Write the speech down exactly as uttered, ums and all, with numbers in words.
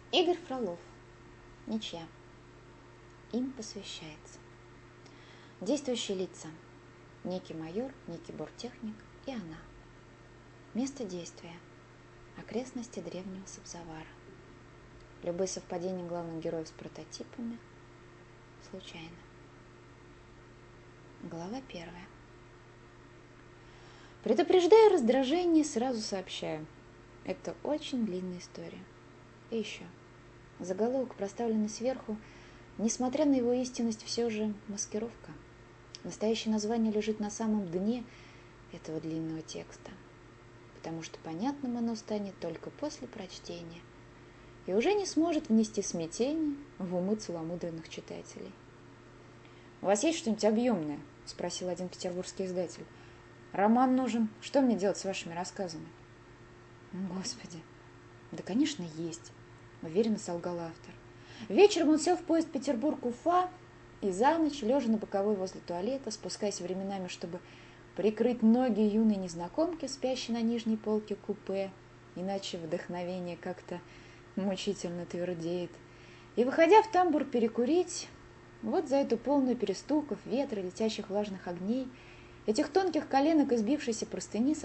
Игорь Фролов. Ничья. Им посвящается. Действующие лица. Некий майор, некий борттехник и она. Место действия. Окрестности древнего Сабзавара. Любые совпадения главных героев с прототипами случайны. Глава первая. Предупреждая раздражение, сразу сообщаю. Это очень длинная история. И еще. Заголовок, проставленный сверху, несмотря на его истинность, все же маскировка. Настоящее название лежит на самом дне этого длинного текста, потому что понятным оно станет только после прочтения и уже не сможет внести смятение в умы целомудренных читателей. «У вас есть что-нибудь объемное?» – спросил один петербургский издатель. «Роман нужен. Что мне делать с вашими рассказами?» «Господи, да, конечно, есть», – уверенно солгал автор. Вечером он сел в поезд Петербург-Уфа и за ночь, лежа на боковой возле туалета, спускаясь временами, чтобы прикрыть ноги юной незнакомки, спящей на нижней полке купе, иначе вдохновение как-то мучительно твердеет, и, выходя в тамбур перекурить, вот за эту полную перестуков, ветра, летящих влажных огней, этих тонких коленок и сбившейся простыни